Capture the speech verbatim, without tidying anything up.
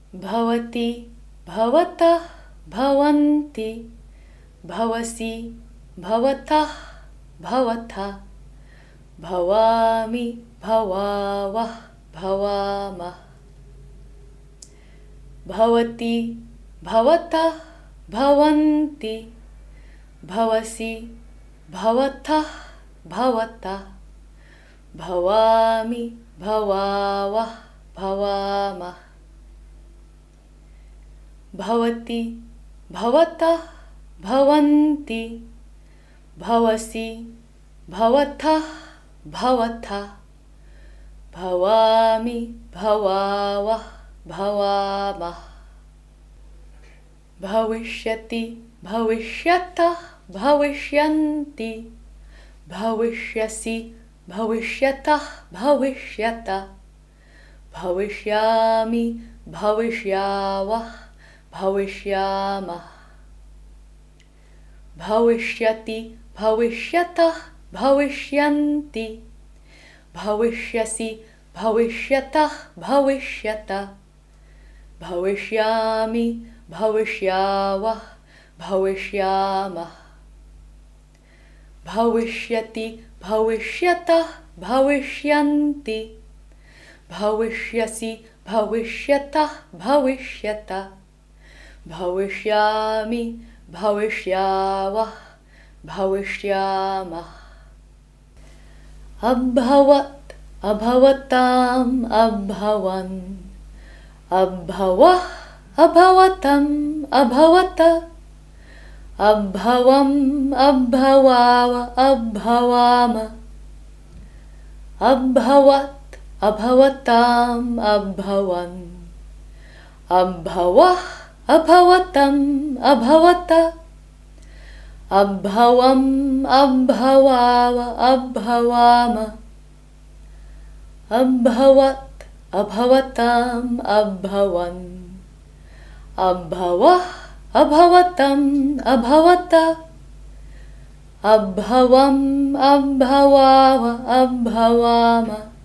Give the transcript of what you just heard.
भवति भवतः भवन्ति भवसि भवतः भवथा भवामि भवावः भवामः भवति भवतः भवन्ति भवसि भवतः भवता भवामि भवावः भवामः भवति भवतः भवन्ति भवसि भवतः भवथा भवामि भवावः भवामः भविष्यति भविष्यतः भविष्यन्ति भविष्यसि भविष्यतः भविष्यता भविष्यामि भविष्यावः भविष्यामः भविष्यति भविष्यतः भविष्यन्ति भविष्यसि भविष्यतः भविष्यता भविष्यामि भविष्यावः भविष्यामः भविष्यति भविष्यतः भविष्यन्ति भविष्यसि भविष्यतः भविष्यता भविष्यामि भविष्यावः भविष्यामः अभवत् अभवताम् अभवन् अभवः अभवतम् अभवत अभवम् अभवाव अभवाम अभवत् अभवताम् अभवन् अभवः अभवतम् अभवत अभवम् अभवाव अभवाम अभवत् अभवताम् अभवन् अभवः अभवतम् अभवत अभवम् अभवाव अभवाम